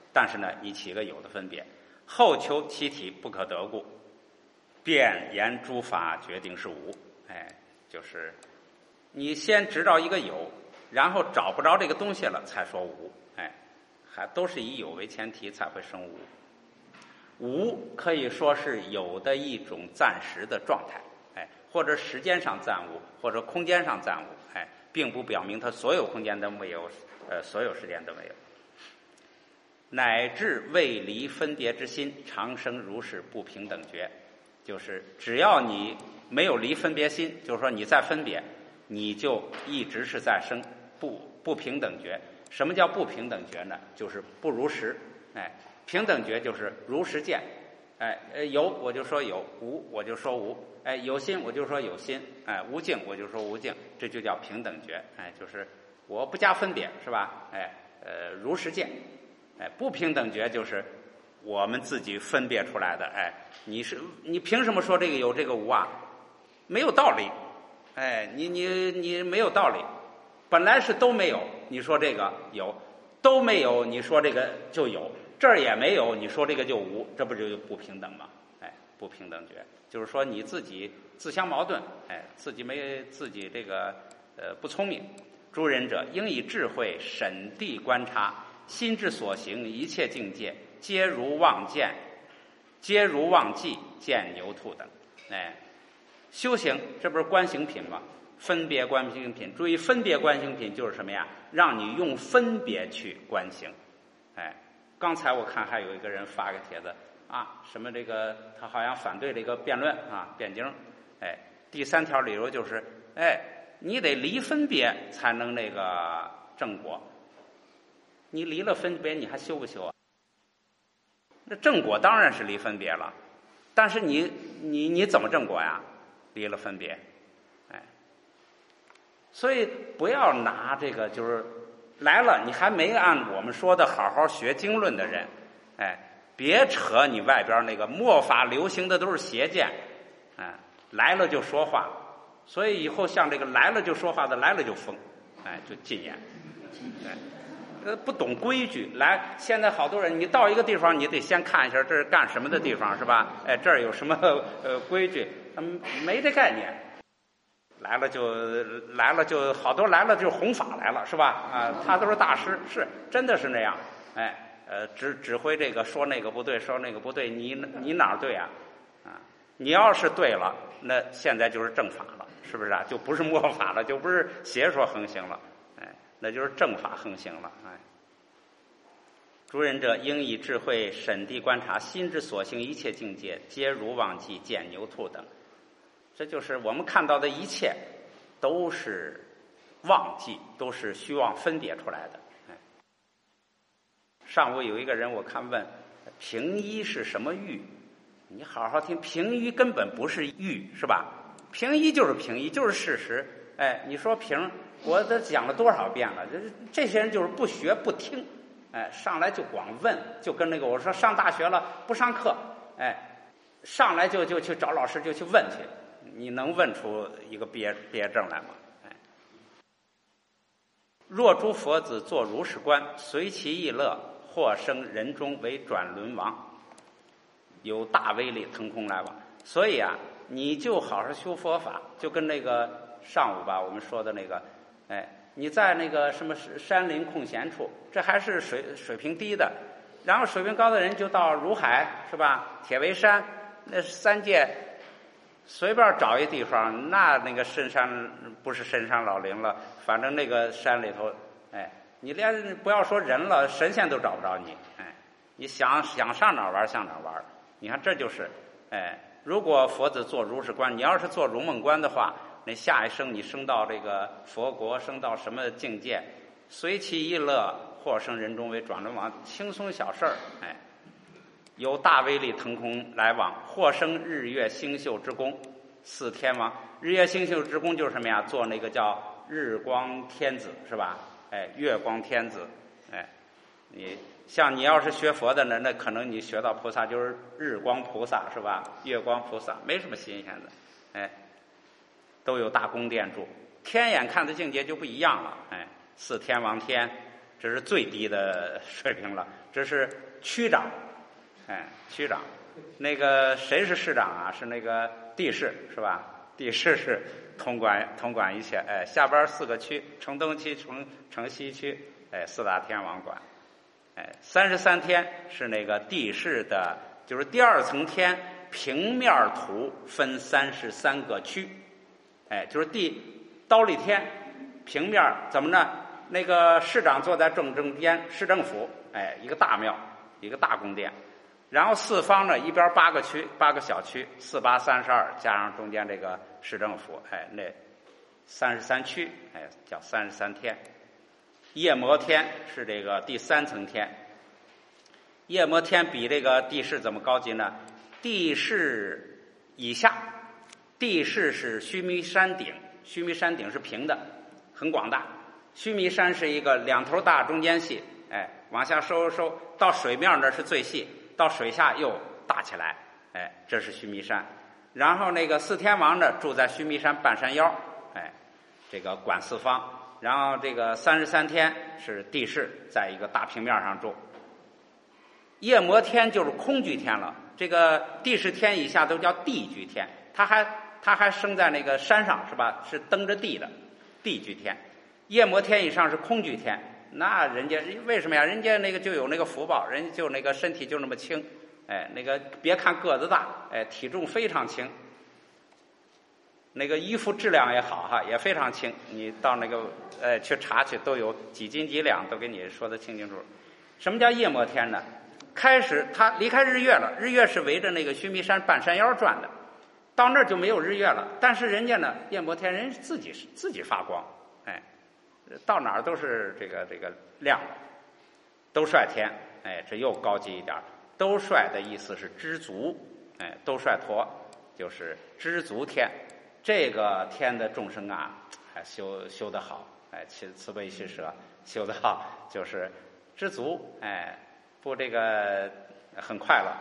但是呢，你起个有的分别，后求其体不可得故，便言诸法决定是无。就是你先知道一个有，然后找不着这个东西了才说无。还都是以有为前提才会生无。无可以说是有的一种暂时的状态，或者时间上暂无，或者空间上暂无，并不表明它所有空间都没有，所有时间都没有。乃至未离分别之心，常生如是不平等觉。就是只要你没有离分别心，就是说你在分别，你就一直是在生不平等觉。什么叫不平等觉呢？就是不如实。平等觉就是如实见。有我就说有，无我就说无。有心我就说有心。无境我就说无境，这就叫平等觉。就是我不加分别，是吧？如实见。不平等觉就是我们自己分别出来的。你凭什么说这个有这个无啊？没有道理。你没有道理。本来是都没有，你说这个有；都没有，你说这个就有；这儿也没有，你说这个就无，这不就不平等吗？不平等觉就是说你自己自相矛盾，自己这个不聪明。诸人者应以智慧审谛观察，心之所行一切境界，皆如妄见，皆如妄计，见牛兔等。修行这不是观行品吗？分别观行品，注意分别观行品就是什么呀？让你用分别去观行。刚才我看还有一个人发个帖子啊，什么这个他好像反对这个辩论啊，辩经。第3条理由就是，你得离分别才能那个正果。你离了分别，你还修不修啊？那正果当然是离分别了，但是你怎么正果呀？离了分别。所以不要拿这个，就是来了你还没按我们说的好好学经论的人，别扯你外边那个末法流行的都是邪见，来了就说话，所以以后像这个来了就说话的，来了就疯，就禁言，不懂规矩。来，现在好多人，你到一个地方，你得先看一下这是干什么的地方，是吧？这儿有什么规矩，没这概念。来了就好多来了就弘法来了，是吧？他都是大师，是真的是那样。指挥这个说那个不对，说那个不对，你哪儿对啊？你要是对了，那现在就是正法了，是不是啊？就不是末法了，就不是邪说横行了，那就是正法横行了。诸人者应以智慧审谛观察，心之所行一切境界，皆如妄计，见牛兔等。这就是我们看到的一切都是妄计，都是虚妄分别出来的。上午有一个人我看问平一是什么欲，你好好听，平一根本不是欲，是吧？平一就是平一，就是事实。你说平，我都讲了多少遍了，这些人就是不学不听，上来就光问，就跟那个我说上大学了不上课，上来就去找老师就去问去。你能问出一个毕业证来吗？若诸佛子作如是观，随其意乐，或生人中为转轮王，有大威力腾空来往。所以啊，你就好好修佛法，就跟那个上午吧我们说的那个，你在那个什么山林空闲处，这还是水平低的，然后水平高的人就到如海，是吧？铁围山那3界。随便找一地方，那个深山不是深山老林了，反正那个山里头，你连不要说人了，神仙都找不着你，你想上哪儿玩上哪儿玩。你看这就是，如果佛子做如是观，你要是做如梦观的话，那下一生你升到这个佛国，升到什么境界，随其意乐，或生人中为转轮王，轻松小事儿，有大威力腾空来往，或生日月星宿之功，四天王。日月星宿之功就是什么呀？做那个叫日光天子，是吧？月光天子。你要是学佛的呢，那可能你学到菩萨就是日光菩萨，是吧？月光菩萨没什么新鲜的，都有大宫殿住。天眼看的境界就不一样了，四天王天， 这是最低的水平了。这是区长，区长。那个谁是市长啊？是那个地市是吧？地市是统管一切。下边4个区，城东区、城西区，4大天王管。33天是那个地市的，就是第2层天平面图分33个区，就是刀立天平面怎么呢？那个市长坐在正间，市政府，一个大庙，一个大宫殿，然后四方呢一边8个区，8个小区，4、8、32，加上中间这个市政府，那33区，叫33天。夜摩天是这个第3层天。夜摩天比这个地势怎么高级呢？地势以下，地势是须弥山顶，须弥山顶是平的，很广大。须弥山是一个2头大中间细，往下收，到水面那是最细，到水下又大起来，这是须弥山。然后那个4天王呢住在须弥山半山腰，这个管4方。然后这个33天是地势，在一个大平面上住。夜摩天就是空居天了，这个地势天以下都叫地居天，它还生在那个山上是吧？是登着地的地居天。夜摩天以上是空居天，那人家为什么呀？人家那个就有那个福报，人家就那个身体就那么轻，那个别看个子大，体重非常轻。那个衣服质量也好哈，也非常轻。你到那个去查去，都有几斤几两，都给你说得清清楚。什么叫夜摩天呢？开始他离开日月了，日月是围着那个须弥山半山腰转的，到那儿就没有日月了。但是人家呢，夜摩天人自己发光，到哪儿都是这个亮的。兜率天，这又高级一点。兜率的意思是知足，兜率陀就是知足天。这个天的众生啊，还修得好，慈悲喜舍修得好，就是知足，不这个很快乐，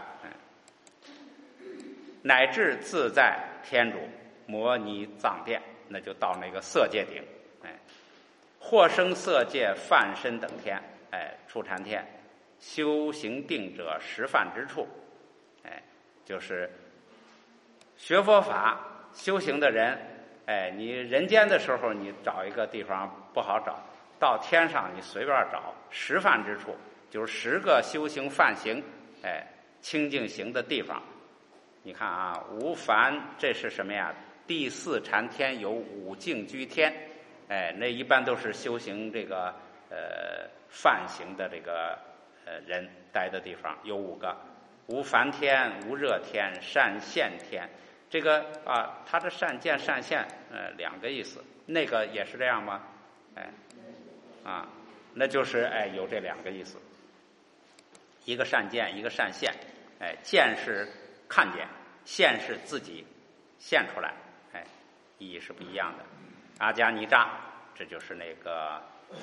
乃至自在天主摩尼藏殿，那就到那个色界顶，或生色界梵身等天，初禅天，修行定者实梵之处，就是学佛法修行的人，你人间的时候你找一个地方不好找，到天上你随便找实梵之处，就是10个修行梵行，清净行的地方。你看啊，无梵这是什么呀？第4禅天有5净居天，那一般都是修行这个梵行的这个人待的地方，有5个：无梵天、无热天、善现天。这个啊，它的善见善现2个意思，那个也是这样吗？那就是有这2个意思，一个善见，一个善现。见是看见，现是自己现出来，意义是不一样的。阿迦尼扎，这就是那个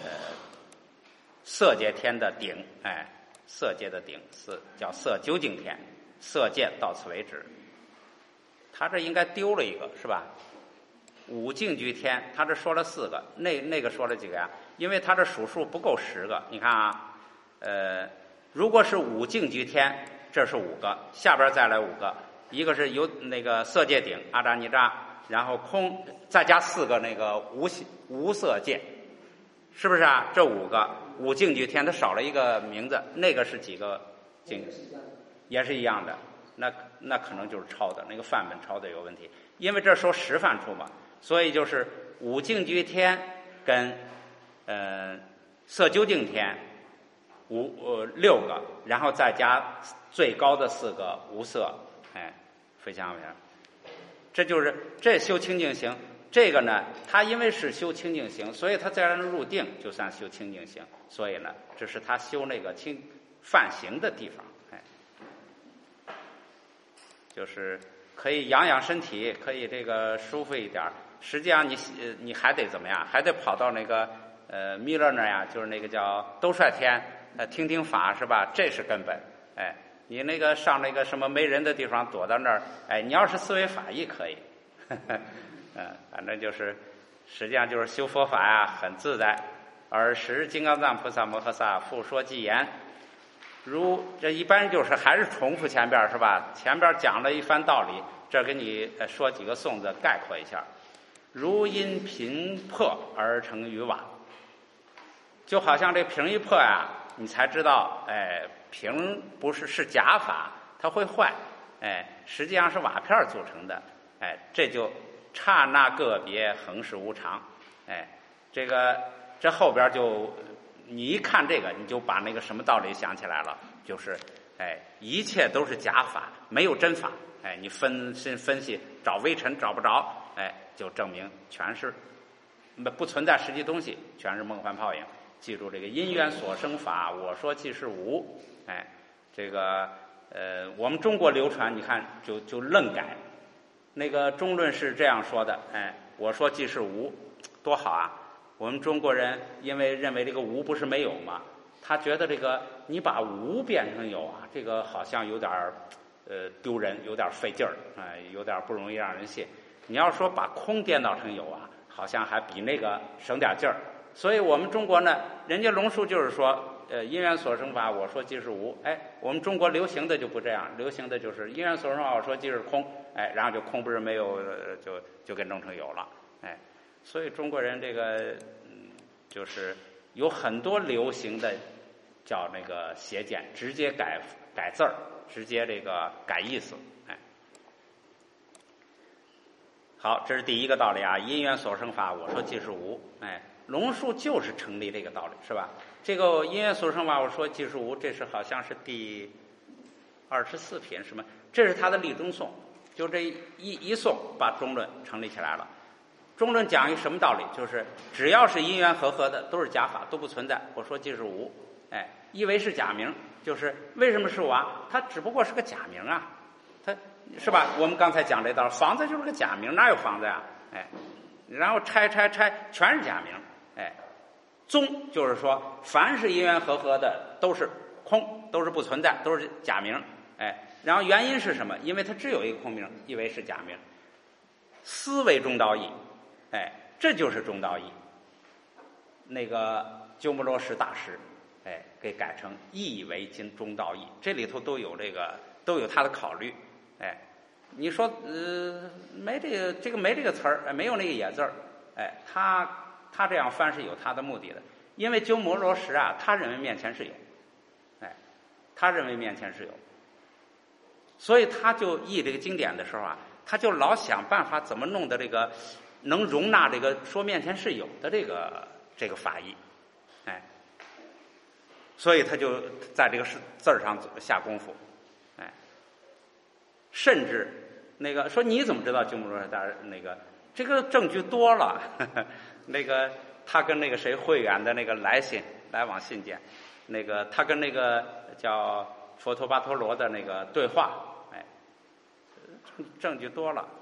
色界天的顶，色界的顶叫色究竟天，色界到此为止。他这应该丢了一个是吧？5净居天，他这说了4个，那个说了几个呀？因为他这数数不够10个。你看啊，如果是5净居天，这是5个，下边再来5个，一个是有那个色界顶阿扎尼扎，然后空再加4个那个无色界，是不是啊？这5个5净居天，它少了一个名字，那个是几个净？也是一样的。那可能就是抄的，那个范本抄的有问题，因为这说实梵处嘛，所以就是5净居天跟色究竟天6个，然后再加最高的4个无色，非常这就是这修清净行。这个呢，他因为是修清净行，所以他在那入定就算修清净行，所以呢，这是他修那个梵行的地方。就是可以养养身体，可以这个舒服一点。实际上你还得怎么样？还得跑到那个弥勒那儿呀，就是那个叫兜率天，听听法是吧？这是根本。你那个上那个什么没人的地方躲到那儿，你要是思维法亦可以。反正就是实际上就是修佛法呀，很自在， 尔时金刚藏菩萨摩诃萨复说偈言，如这一般就是还是重复前边是吧？前边讲了一番道理，这给你说几个颂子概括一下。如因瓶破而成于瓦，就好像这瓶一破呀，你才知道，瓶不是假法，它会坏，实际上是瓦片组成的，这就刹那个别恒是无常，这后边就你一看这个，你就把那个什么道理想起来了，就是一切都是假法，没有真法，你分析找微尘找不着，就证明全是不存在实际东西，全是梦幻泡影。记住这个因缘所生法，我说即是无，这个我们中国流传，你看就愣改，那个中论是这样说的，我说即是无，多好啊！我们中国人因为认为这个无不是没有嘛，他觉得这个你把无变成有啊，这个好像有点丢人，有点费劲儿，有点不容易让人信。你要说把空颠倒成有啊，好像还比那个省点劲儿。所以我们中国呢，人家龙树就是说，因缘所生法，我说即是无。我们中国流行的就不这样，流行的就是因缘所生法，我说即是空，然后就空不是没有，就给弄成有了，所以中国人这个，就是有很多流行的叫那个邪见，直接改字儿，直接这个改意思，好，这是第一个道理啊，因缘所生法，我说即是无，龙树就是成立这个道理，是吧？这个因缘所生法，我说即是无，这是好像是第24品什么？这是他的立中颂，就这一颂把中论成立起来了。中论讲一什么道理？就是只要是因缘和合的，都是假法，都不存在。我说即是无，意为是假名，就是为什么是瓦？它只不过是个假名啊，它是吧？我们刚才讲这道，房子就是个假名，哪有房子呀？然后拆全是假名，宗就是说，凡是因缘和合的都是空，都是不存在，都是假名，然后原因是什么？因为它只有一个空名，意为是假名，思为中道义。这就是中道义。那个鸠摩罗什大师，给改成义为中道义，这里头都有他的考虑。你说没这个没这个词儿，没有那个也字儿，他这样翻是有他的目的的，因为鸠摩罗什啊，他认为面前是有，他认为面前是有，所以他就译这个经典的时候啊，他就老想办法怎么弄的这个能容纳这个说面前是有的这个法义，所以他就在这个字儿上下功夫，甚至那个说你怎么知道鸠摩罗什大师那个这个证据多了，那个他跟那个谁慧远的那个来往信件，那个他跟那个叫佛陀巴陀罗的那个对话，证据多了。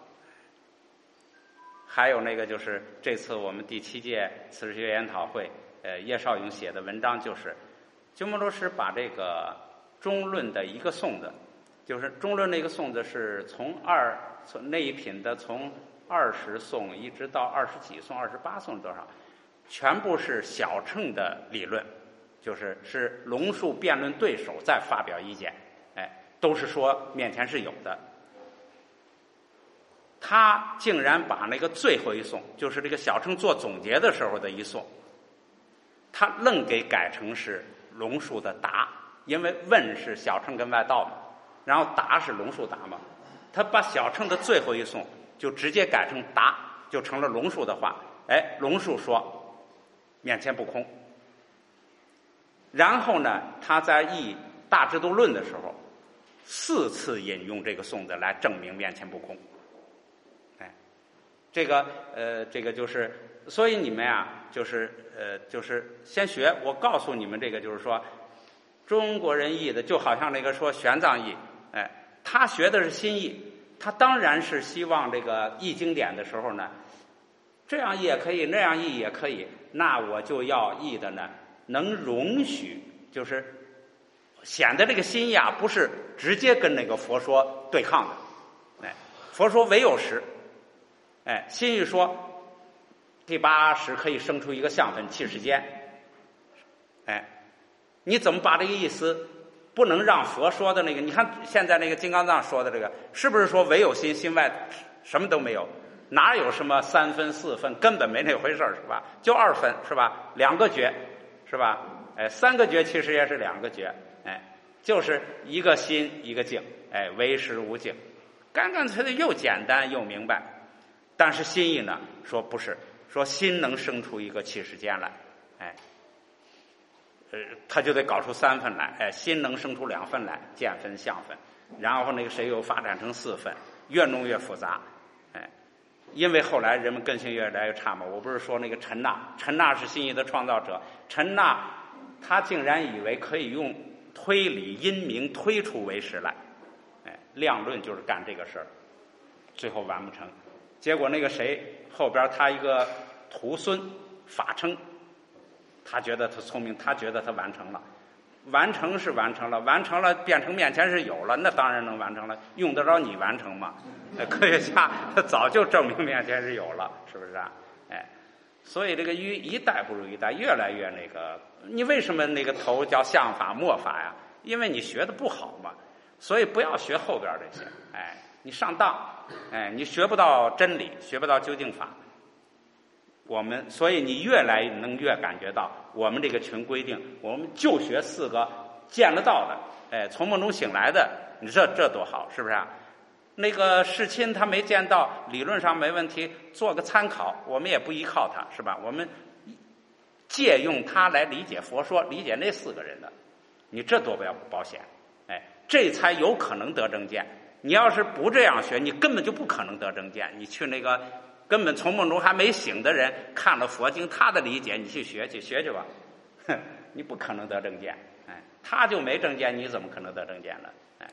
还有那个就是这次我们第7届慈氏学研讨会，叶绍勇写的文章，就是鸠摩罗什把这个中论的一个颂子，就是中论那个颂子是从那一品的从20颂一直到20几颂、28颂多少，全部是小乘的理论，是龙树辩论对手在发表意见，都是说面前是有的。他竟然把那个最后一颂，就是这个小乘做总结的时候的一颂，他愣给改成是龙树的答，因为问是小乘跟外道嘛，然后答是龙树答嘛，他把小乘的最后一颂就直接改成答，就成了龙树的话。龙树说面前不空，然后呢，他在译大智度论的时候4次引用这个颂子来证明面前不空。这个就是，所以你们啊，就是先学。我告诉你们，这个就是说，中国人译的就好像那个说玄奘译，他学的是新译，他当然是希望这个译经典的时候呢，这样译也可以，那样译也可以，那我就要译的呢，能容许，就是显得这个新译啊，不是直接跟那个佛说对抗的，佛说唯有实。新译说第8识可以生出一个相分，7世间， 哎，你怎么把这个意思不能让佛说的那个？你看现在那个金刚藏说的这个，是不是说唯有心，心外什么都没有？哪有什么3分4分，根本没那回事是吧？就2分是吧？2个觉是吧？哎，3个觉其实也是2个觉，哎，就是一个心一个境，哎，唯识无境，干干脆脆又简单又明白。但是心意呢，说不是，说心能生出一个气世间来，哎，他就得搞出3分来，哎，心能生出2分来，见分相分，然后那个谁又发展成4分，越弄越复杂，哎，因为后来人们根性越来越差嘛。我不是说那个陈那是心意的创造者，陈那他竟然以为可以用推理因明推出唯识来，哎，量论就是干这个事儿，最后完不成。结果那个谁后边他一个徒孙法称，他觉得他聪明，他觉得他完成了，完成是完成了，完成了变成面前是有了，那当然能完成了，用得着你完成吗？科学家他早就证明面前是有了，是不是啊？哎，所以这个一代不如一代，越来越那个。你为什么那个头叫相法末法呀？因为你学的不好嘛，所以不要学后边这些，哎，你上当，哎，你学不到真理，学不到究竟法。所以你越来越感觉到，我们这个群规定，我们就学4个见得到的，哎，从梦中醒来的，你这多好，是不是啊？那个世亲他没见到，理论上没问题，做个参考，我们也不依靠他，是吧？我们借用他来理解佛说，理解那4个人的，你这多不保险，哎，这才有可能得正见。你要是不这样学，你根本就不可能得正见。你去那个根本从梦中还没醒的人，看了佛经他的理解，你去学去吧，你不可能得正见，哎，他就没正见，你怎么可能得正见呢？哎，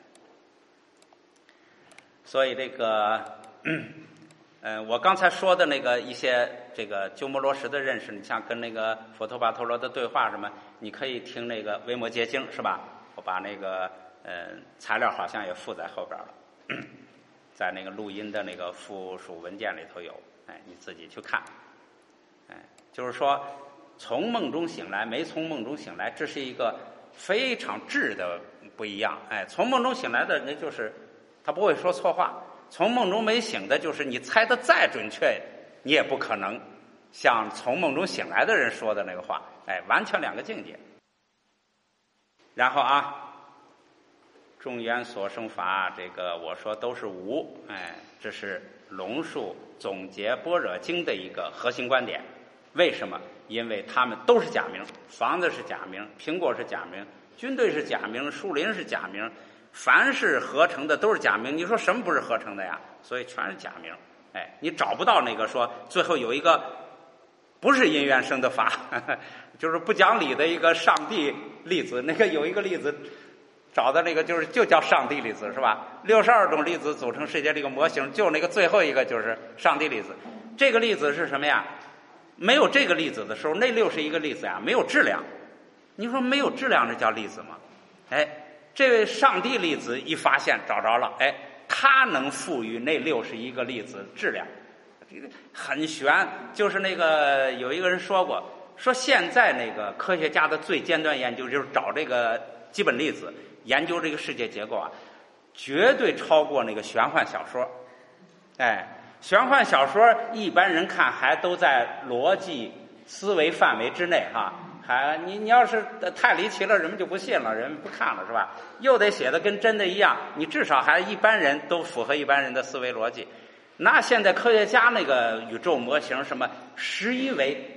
所以这个我刚才说的那个一些这个鸠摩罗什的认识，你像跟那个佛陀跋陀罗的对话什么，你可以听那个维摩诘经是吧？我把那个材料好像也附在后边了，在那个录音的那个附属文件里头有，哎，你自己去看，哎，就是说从梦中醒来没从梦中醒来，这是一个非常质的不一样，哎，从梦中醒来的人就是他不会说错话。从梦中没醒的，就是你猜的再准确，你也不可能像从梦中醒来的人说的那个话，哎，完全2个境界。然后啊，众缘所生法，这个我说都是无，哎，这是龙树总结般若经的一个核心观点。为什么？因为他们都是假名，房子是假名，苹果是假名，军队是假名，树林是假名。凡是合成的都是假名，你说什么不是合成的呀？所以全是假名，哎，你找不到那个说最后有一个不是因缘生的法，就是不讲理的一个上帝粒子，那个有一个粒子找的那个就叫上帝粒子是吧？62种粒子组成世界这个模型，就那个最后一个就是上帝粒子。这个粒子是什么呀？没有这个粒子的时候，那61个粒子呀没有质量。你说没有质量，这叫粒子吗？哎。这位上帝粒子一发现找着了，哎，他能赋予那61个粒子质量，很玄。就是那个有一个人说过，说现在那个科学家的最尖端研究就是找这个基本粒子，研究这个世界结构啊，绝对超过那个玄幻小说。哎，玄幻小说一般人看还都在逻辑思维范围之内哈。你要是太离奇了，人们就不信了，人们不看了是吧？又得写的跟真的一样，你至少还一般人都符合一般人的思维逻辑。那现在科学家那个宇宙模型什么11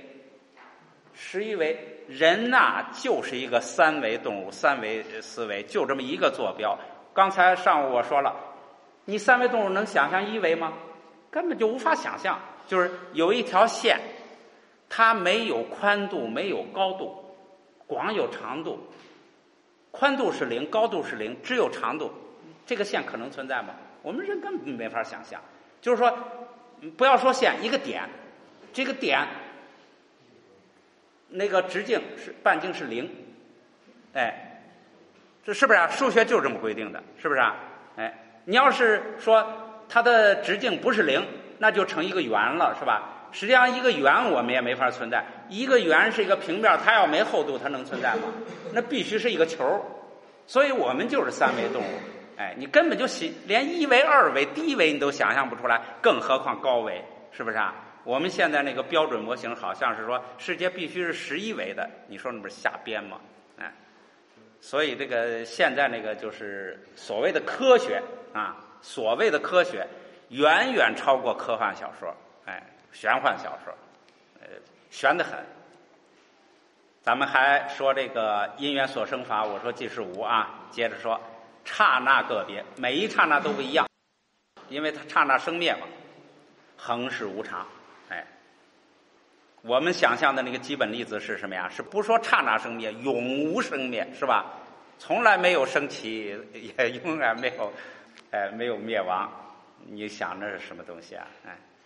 维，人呐就是一个3维动物，3维思维，就这么一个坐标。刚才上午我说了，你3维动物能想象1维吗？根本就无法想象。就是有一条线，它没有宽度，没有高度，光有长度，宽度是0，高度是0，只有长度，这个线可能存在吗？我们人根本没法想象。就是说，不要说线，一个点，这个点那个直径半径是0，哎，这是不是啊？数学就是这么规定的，是不是啊？哎，你要是说它的直径不是0，那就成一个圆了，是吧？ 实际上一个圆我们也没法存在，一个圆是一个平面，它要没厚度它能存在吗？那必须是一个球。所以我们就是三维动物。你根本就连一维二维低维你都想象不出来，更何况高维，是不是啊？我们现在那个标准模型好像是说世界必须是11维的，你说那不是瞎编吗？所以这个现在那个就是所谓的科学啊，所谓的科学远远超过科幻小说，玄幻小说，玄得很。咱们还说这个因缘所生法，我说即是无啊，接着说刹那个别，每一刹那都不一样，因为它刹那生灭嘛，恒是无常。我们想象的那个基本粒子是什么呀？是不说刹那生灭，永无生灭，是吧？从来没有升起，也永远没有灭亡。你想那是什么东西啊？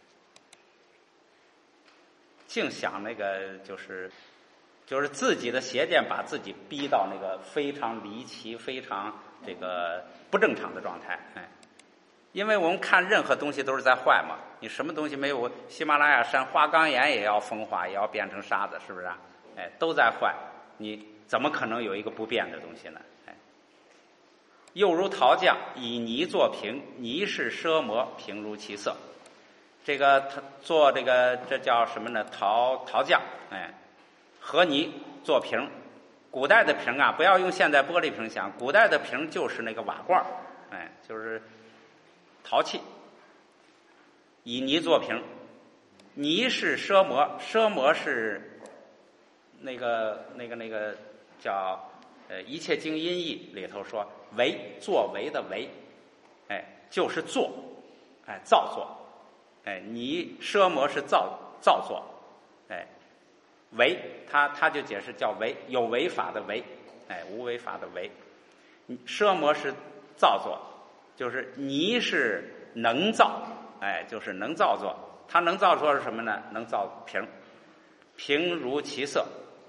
净想那个就是自己的邪见把自己逼到那个非常离奇、非常这个不正常的状态。因为我们看任何东西都是在坏嘛，你什么东西没有？喜马拉雅山花岗岩也要风化，也要变成沙子，是不是啊？都在坏，你怎么可能有一个不变的东西呢？又如陶匠以泥作瓶，泥是奢摩，瓶如其色。这个他做这叫什么呢？陶匠，和泥做瓶。古代的瓶啊，不要用现在玻璃瓶想，古代的瓶就是那个瓦罐，就是陶器，以泥做瓶。泥是奢摩，奢摩是那个叫一切经音译里头说为，作为的为，就是做，造作，泥奢摩是造作，为他就解释叫为，有为法的为，无为法的为。奢摩是造作，就是泥是能造，就是能造作。它能造出是什么呢？能造瓶，瓶如其色，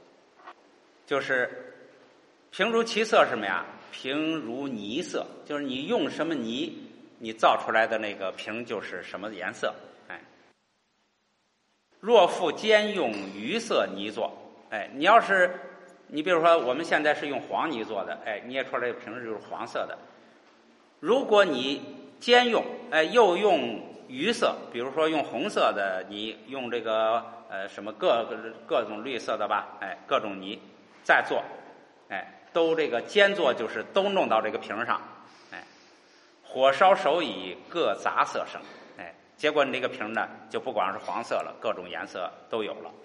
就是瓶如其色是什么呀？瓶如泥色，就是你用什么泥，你造出来的那个瓶就是什么颜色。若复兼用余色泥做，你要是你比如说我们现在是用黄泥做的，捏出来的瓶就是黄色的。如果你兼用，又用余色，比如说用红色的泥，用这个什么各种绿色的吧，各种泥再做，都这个兼做，就是都弄到这个瓶上，火烧手以各杂色生，结果你这个瓶呢就不光是黄色了，各种颜色都有了，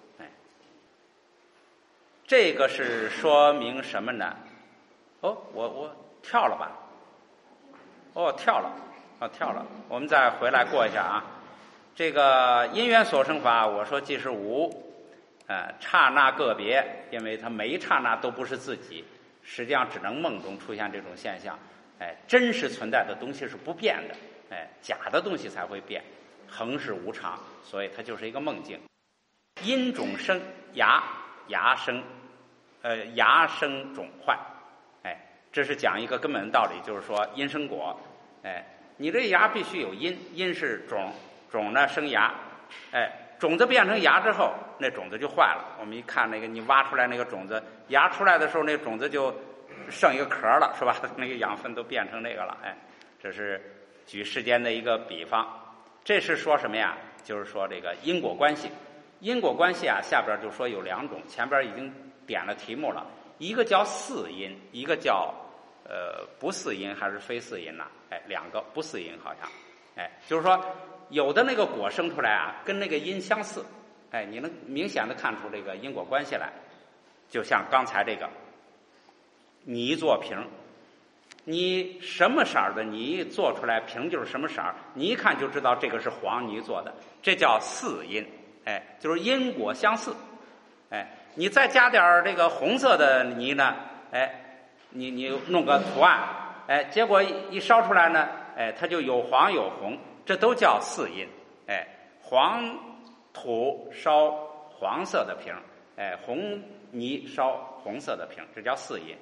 这个是说明什么呢？我跳了吧？跳了，我们再回来过一下啊。这个因缘所生法，我说即是无，刹那个别，因为它每一刹那都不是自己，实际上只能梦中出现这种现象。真实存在的东西是不变的，假的东西才会变。恒是无常，所以它就是一个梦境。因种生芽生种坏，这是讲一个根本的道理，就是说因生果。你这芽必须有因，因是种呢生芽，种子变成芽之后，那种子就坏了。我们一看那个你挖出来那个种子，芽出来的时候，那种子就剩一个壳了，是吧？那个养分都变成那个了，这是举世间的一个比方。这是说什么呀？就是说这个因果关系。因果关系啊，下边就说有两种，前边已经点了题目了，一个叫似因，一个叫不似因还是非似因呐？两个不似因好像，就是说有的那个果生出来啊，跟那个因相似，你能明显的看出这个因果关系来。就像刚才这个泥做瓶，你什么色的泥做出来瓶就是什么色，你一看就知道这个是黄泥做的，这叫似因，就是因果相似。你再加点这个红色的泥呢，你弄个图案，结果一烧出来呢，它就有黄有红，这都叫似因。黄土烧黄色的瓶，红泥烧红色的瓶，这叫似因。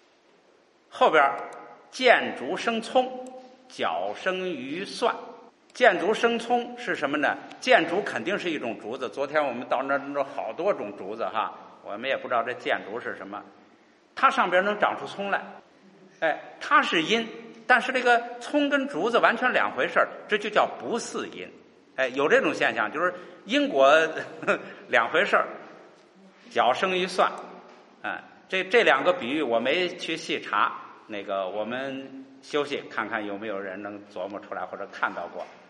后边剑竹生葱，角生鱼蒜， 箭竹生葱是什么呢？箭竹肯定是一种竹子，昨天我们到那儿好多种竹子哈，我们也不知道这箭竹是什么，它上边能长出葱来，哎，它是阴，但是这个葱跟竹子完全两回事儿，这就叫不似阴。哎，有这种现象，就是因果两回事儿，脚生于蒜。这两个比喻我没去细查，那个我们休息看看有没有人能琢磨出来或者看到过。